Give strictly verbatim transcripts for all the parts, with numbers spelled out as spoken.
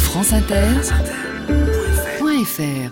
France Inter point F R.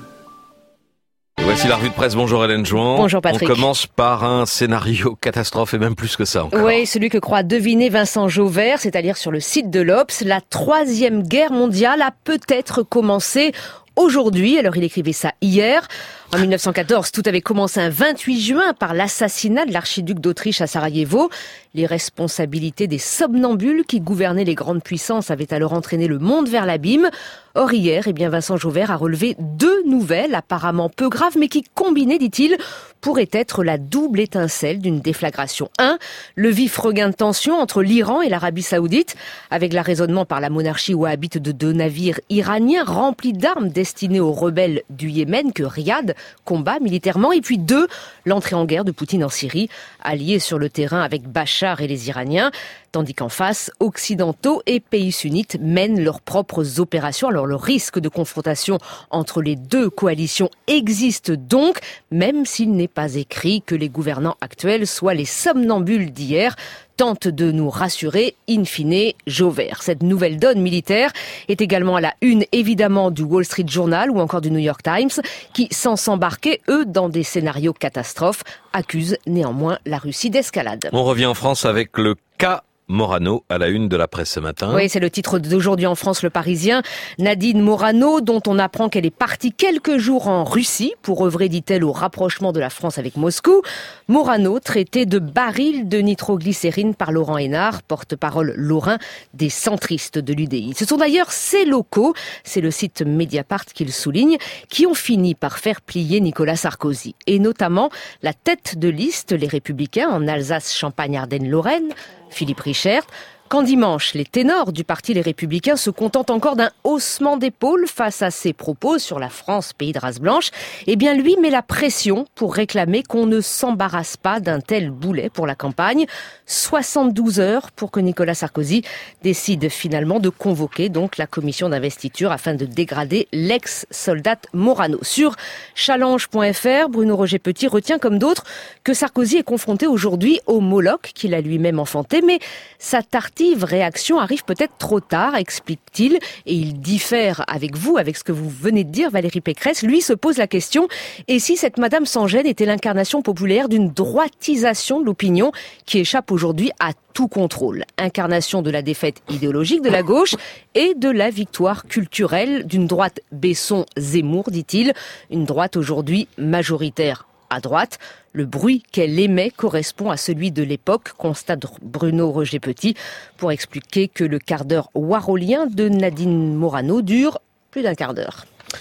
Voici la revue de presse. Bonjour Hélène Jouan. Bonjour Patrick. On commence par un scénario catastrophe et même plus que ça encore. Oui, celui que croit deviner Vincent Jauvert, c'est à dire sur le site de l'Obs. La troisième guerre mondiale a peut-être commencé aujourd'hui. Alors il écrivait ça hier. En mille neuf cent quatorze, tout avait commencé un vingt-huit juin par l'assassinat de l'archiduc d'Autriche à Sarajevo. Les responsabilités des somnambules qui gouvernaient les grandes puissances avaient alors entraîné le monde vers l'abîme. Or hier, eh bien Vincent Jauvert a relevé deux nouvelles apparemment peu graves, mais qui combinées, dit-il, pourraient être la double étincelle d'une déflagration. Un, le vif regain de tension entre l'Iran et l'Arabie Saoudite, avec l'arraisonnement par la monarchie wahhabite de deux navires iraniens remplis d'armes destinées aux rebelles du Yémen que Riyad combat militairement. Et puis deux, l'entrée en guerre de Poutine en Syrie, allié sur le terrain avec Bachar et les Iraniens, tandis qu'en face, occidentaux et pays sunnites mènent leurs propres opérations. Alors le risque de confrontation entre les deux coalitions existe donc, même s'il n'est pas écrit que les gouvernants actuels soient les somnambules d'hier, tente de nous rassurer, in fine, Jauvert. Cette nouvelle donne militaire est également à la une, évidemment, du Wall Street Journal ou encore du New York Times, qui, sans s'embarquer, eux, dans des scénarios catastrophes, accusent néanmoins la Russie d'escalade. On revient en France avec le cas Morano à la une de la presse ce matin. Oui, c'est le titre d'aujourd'hui en France, Le Parisien. Nadine Morano, dont on apprend qu'elle est partie quelques jours en Russie pour œuvrer, dit-elle, au rapprochement de la France avec Moscou. Morano, traitée de baril de nitroglycérine par Laurent Hénard, porte-parole lorrain des centristes de l'U D I. Ce sont d'ailleurs ces locaux, c'est le site Mediapart qui le souligne, qui ont fini par faire plier Nicolas Sarkozy. Et notamment la tête de liste, les Républicains, en Alsace, Champagne, Ardennes, Lorraine, Philippe Richert. Quand dimanche, les ténors du parti Les Républicains se contentent encore d'un haussement d'épaule face à ses propos sur la France, pays de race blanche, eh bien lui met la pression pour réclamer qu'on ne s'embarrasse pas d'un tel boulet pour la campagne. soixante-douze heures pour que Nicolas Sarkozy décide finalement de convoquer donc la commission d'investiture afin de dégrader l'ex-soldat Morano. Sur challenge point F R, Bruno Roger Petit retient comme d'autres que Sarkozy est confronté aujourd'hui au Moloch qu'il a lui-même enfanté, mais sa tartine réaction arrive peut-être trop tard, explique-t-il, et il diffère avec vous, avec ce que vous venez de dire, Valérie Pécresse. Lui se pose la question, et si cette Madame sans gêne était l'incarnation populaire d'une droitisation de l'opinion qui échappe aujourd'hui à tout contrôle. Incarnation de la défaite idéologique de la gauche et de la victoire culturelle d'une droite Besson-Zemmour, dit-il, une droite aujourd'hui majoritaire à droite. Le bruit qu'elle émet correspond à celui de l'époque, constate Bruno Roger Petit, pour expliquer que le quart d'heure warolien de Nadine Morano dure plus d'un quart d'heure.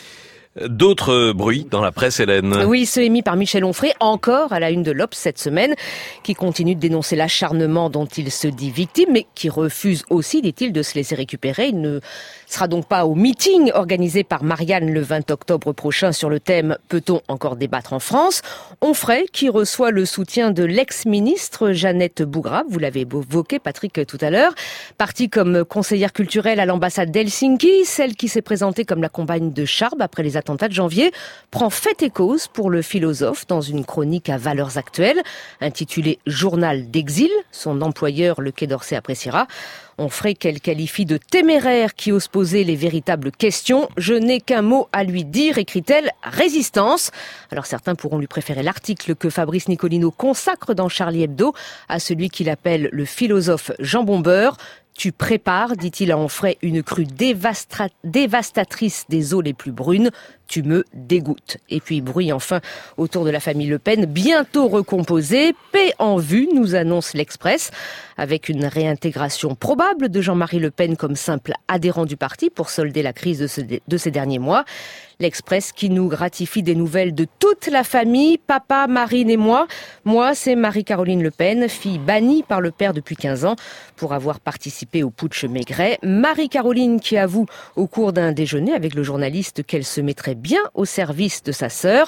D'autres bruits dans la presse, Hélène. Oui, ceux émis par Michel Onfray, encore à la une de l'Obs cette semaine, qui continue de dénoncer l'acharnement dont il se dit victime, mais qui refuse aussi, dit-il, de se laisser récupérer. Il ne sera donc pas au meeting organisé par Marianne le vingt octobre prochain sur le thème « Peut-on encore débattre en France ?» Onfray, qui reçoit le soutien de l'ex-ministre Jeannette Bougrabe, vous l'avez évoqué, Patrick, tout à l'heure, partie comme conseillère culturelle à l'ambassade d'Helsinki, celle qui s'est présentée comme la compagne de Charb après les attentats de janvier, prend fait et cause pour le philosophe dans une chronique à valeurs actuelles, intitulée « Journal d'exil ». Son employeur, le Quai d'Orsay, appréciera. Onfray qu'elle qualifie de téméraire qui ose poser les véritables questions. « Je n'ai qu'un mot à lui dire », écrit-elle, « résistance ». Alors certains pourront lui préférer l'article que Fabrice Nicolino consacre dans Charlie Hebdo à celui qu'il appelle le philosophe Jean Bombeur. Tu prépares, dit-il à Onfray, une crue dévastra- dévastatrice des eaux les plus brunes. Tu me dégoûtes. Et puis bruit enfin autour de la famille Le Pen, bientôt recomposée. Paix en vue, nous annonce l'Express, avec une réintégration probable de Jean-Marie Le Pen comme simple adhérent du parti pour solder la crise de, ce, de ces derniers mois. L'Express qui nous gratifie des nouvelles de toute la famille, papa, Marine et moi. Moi, c'est Marie-Caroline Le Pen, fille bannie par le père depuis quinze ans pour avoir participé au putsch Maigret. Marie-Caroline qui avoue au cours d'un déjeuner avec le journaliste qu'elle se mettrait bien au service de sa sœur.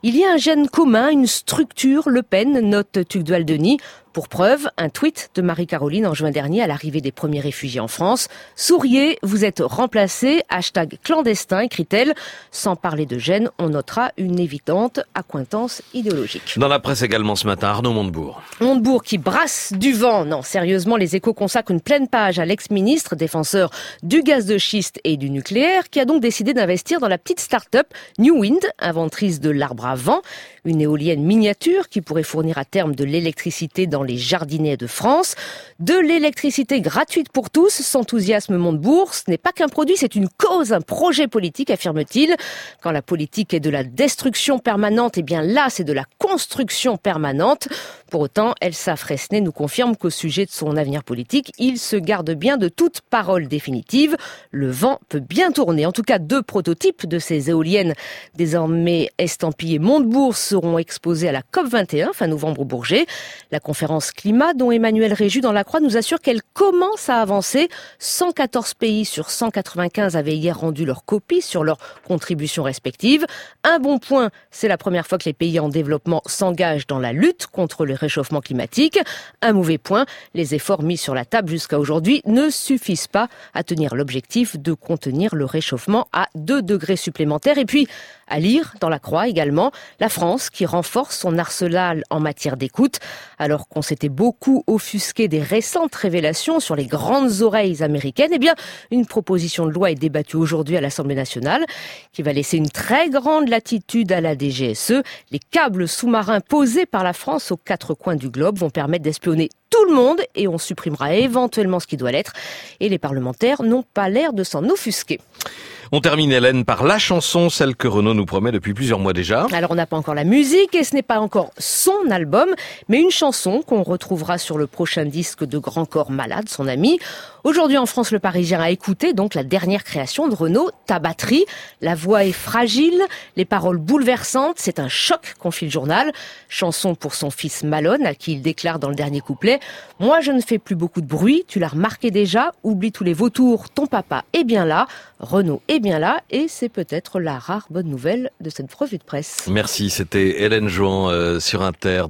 Il y a un gène commun, une structure, Le Pen, note Tugdual Denis. Pour preuve, un tweet de Marie-Caroline en juin dernier à l'arrivée des premiers réfugiés en France. Souriez, vous êtes remplacés, hashtag clandestin, écrit-elle. Sans parler de gêne, on notera une évidente accointance idéologique. Dans la presse également ce matin, Arnaud Montebourg. Montebourg qui brasse du vent. Non, sérieusement, les Échos consacrent une pleine page à l'ex-ministre, défenseur du gaz de schiste et du nucléaire, qui a donc décidé d'investir dans la petite start-up New Wind, inventrice de l'arbre à vent, une éolienne miniature qui pourrait fournir à terme de l'électricité dans les jardinets de France. De l'électricité gratuite pour tous, s'enthousiasme Montebourg. Ce n'est pas qu'un produit, c'est une cause, un projet politique, affirme-t-il. Quand la politique est de la destruction permanente, eh bien là, c'est de la construction permanente. Pour autant, Elsa Fresnay nous confirme qu'au sujet de son avenir politique, il se garde bien de toute parole définitive. Le vent peut bien tourner. En tout cas, deux prototypes de ces éoliennes désormais estampillées Montebourg seront exposés à la COP vingt et un, fin novembre au Bourget. La conférence climat dont Emmanuel Réju dans la Croix nous assure qu'elle commence à avancer. cent quatorze pays sur cent quatre-vingt-quinze avaient hier rendu leur copie sur leurs contributions respectives. Un bon point, c'est la première fois que les pays en développement s'engagent dans la lutte contre le réchauffement climatique. Un mauvais point, les efforts mis sur la table jusqu'à aujourd'hui ne suffisent pas à tenir l'objectif de contenir le réchauffement à deux degrés supplémentaires. Et puis, à lire dans la Croix également, la France qui renforce son arsenal en matière d'écoute. Alors qu'on s'était beaucoup offusqué des récentes révélations sur les grandes oreilles américaines, eh bien, une proposition de loi est débattue aujourd'hui à l'Assemblée nationale qui va laisser une très grande latitude à la D G S E. Les câbles sous-marins posés par la France aux quatre coins du globe vont permettre d'espionner tout le monde et on supprimera éventuellement ce qui doit l'être. Et les parlementaires n'ont pas l'air de s'en offusquer. On termine, Hélène, par la chanson, celle que Renaud nous promet depuis plusieurs mois déjà. Alors, on n'a pas encore la musique et ce n'est pas encore son album, mais une chanson qu'on retrouvera sur le prochain disque de Grand Corps Malade, son ami. Aujourd'hui, en France, le Parisien a écouté donc la dernière création de Renaud, Ta batterie. La voix est fragile, les paroles bouleversantes, c'est un choc, confie le journal. Chanson pour son fils Malone, à qui il déclare dans le dernier couplet « Moi, je ne fais plus beaucoup de bruit, tu l'as remarqué déjà, oublie tous les vautours, ton papa est bien là. » Renaud est bien là et c'est peut-être la rare bonne nouvelle de cette revue de presse. Merci, c'était Hélène Jouan euh, sur Inter.